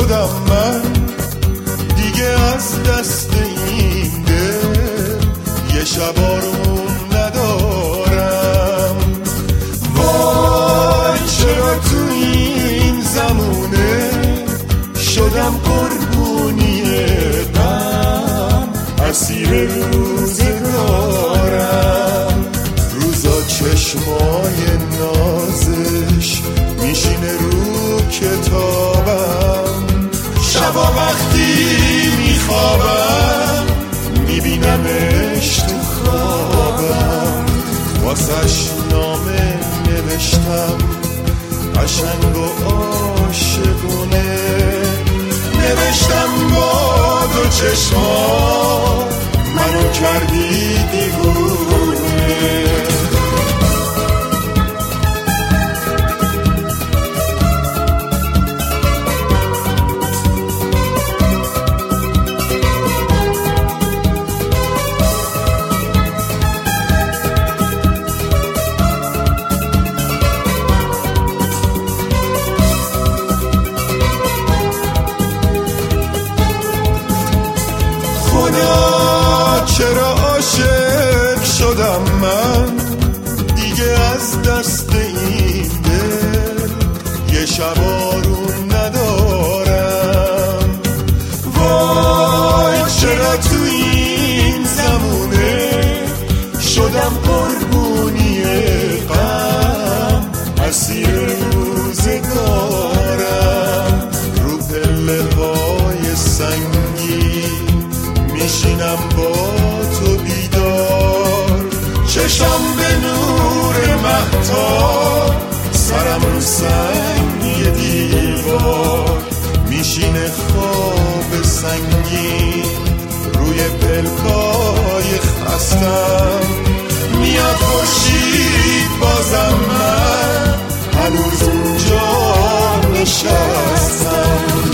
شدم من دیگه از دست این دل یه شب آروم ندارم. وای چرا تو این زمونه شدم قربونی غم، اسیر روزگارم. روزا چشمای نازش میشینه رو کتابم، شبا وقتی میخوابم میبینمش تو خوابم. واسش نامه نوشتم قشنگ و عاشقونه، نوشتم با دو چشما منو کردی دیوونه. خدا چرا عاشق شدم من دیگه از دست این دل یه شب آروم ندارم. وای چرا تو این زمونه شدم قربونی غم، اسیر روزگارم. رو پله های سنگی میشینم با تو بیدار، چشم به نور مهتاب، سرم رو سنگ دیوار. میشینه خواب سنگین روی پلکای خستم، میاد خورشید بازم من هنوز اونجا نشستم.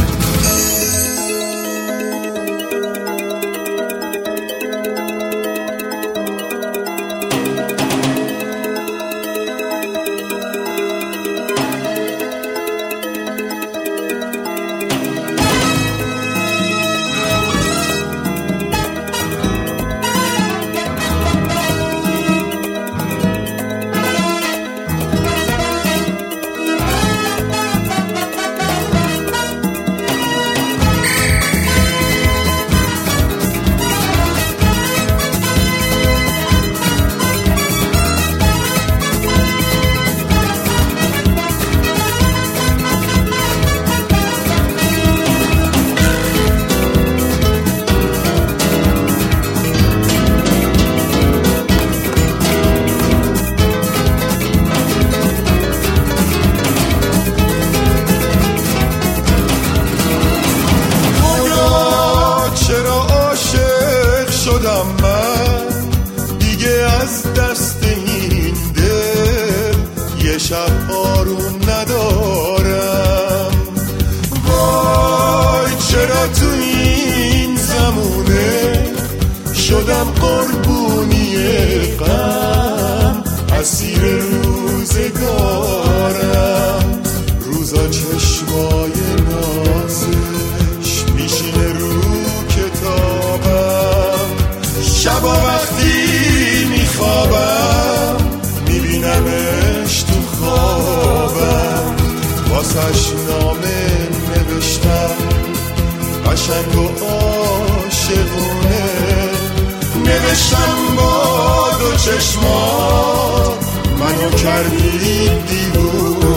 من دیگه از دست این دل یه شب آروم ندارم. وای چرا تو این زمونه شدم قربونی غم، اسیر روزگارم. روزا چشمای نازش میشینه رو کتابم، شبا وقتی میخوابم میبینمش تو خوابم. واسش نامه نوشتم قشنگ و عاشقونه، نوشتم با دو چشما منو کردی دیوونه.